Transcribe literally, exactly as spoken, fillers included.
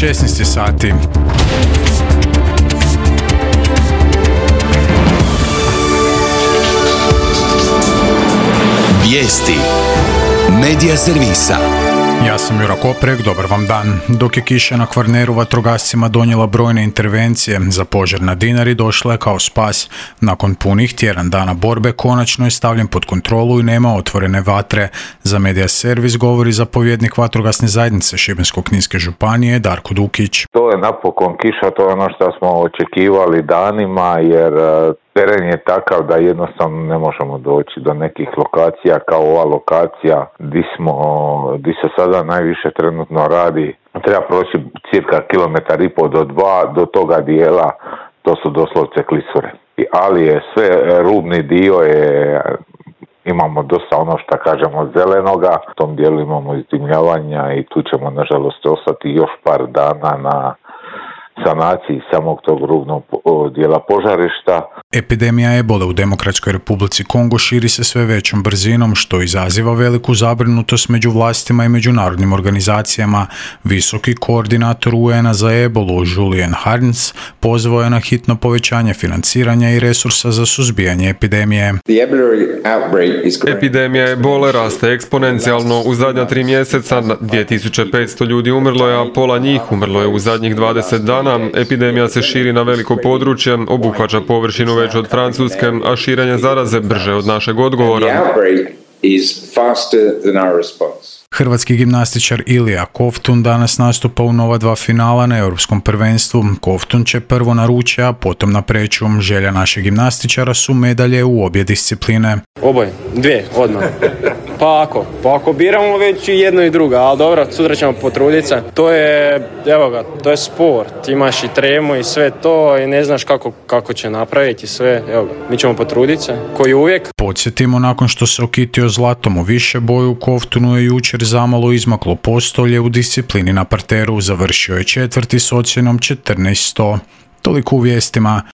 šesnaest sati. Vijesti Medija servisa. Ja sam Jura Koprek, dobar vam dan. Dok je kiša na Kvarneru vatrogascima donijela brojne intervencije, za požar na Dinari došla je kao spas. Nakon punih tjedan dana borbe konačno je stavljen pod kontrolu i nema otvorene vatre. Za Medija servis govori zapovjednik vatrogasne zajednice Šibensko-kninske županije Darko Dukić. To je napokon kiša, to je ono što smo očekivali danima, jer teren je takav da jednostavno ne možemo doći do nekih lokacija kao ova lokacija gdje smo, gdje se sada najviše trenutno radi. Treba proći cirka kilometar i pol do dva do toga dijela, to su doslovce klisure. Ali je sve, rubni dio je, imamo dosta ono što kažemo zelenoga, u tom dijelu imamo izdimljavanja i tu ćemo nažalost ostati još par dana na sanaciji samog tog rubnog dijela požarišta. Epidemija ebole u Demokratskoj Republici Kongo širi se sve većom brzinom, što izaziva veliku zabrinutost među vlastima i međunarodnim organizacijama. Visoki koordinator U N-a za ebolu Julian Harns pozvao je na hitno povećanje financiranja i resursa za suzbijanje epidemije. Epidemija ebole raste eksponencijalno. U zadnja tri mjeseca dvije tisuće petsto ljudi umrlo je, a pola njih umrlo je u zadnjih dvadeset dana. Epidemija se širi na veliko područje, obuhvaća površinu veću od Francuske, a širenje zaraze brže od našeg odgovora. Hrvatski gimnastičar Ilija Kovtun danas nastupa u nova dva finala na Europskom prvenstvu. Kovtun će prvo na ruče, a potom na preču. Želja našeg gimnastičara su medalje u obje discipline. Oboje, dvije, odmah. Pa ako, pa ako biramo već i jedno i drugo, ali dobro, sutra ćemo potruditi se. To je, evo ga, to je sport, imaš i tremu i sve to i ne znaš kako, kako će napraviti sve, evo ga, mi ćemo potruditi se, koji uvijek. Podsjetimo, nakon što se okitio zlatom u više boju, Kovtunu je jučer zamalo izmaklo postolje u disciplini na parteru, završio je četvrti s ocjenom četrnaest sto. Toliko u vijestima.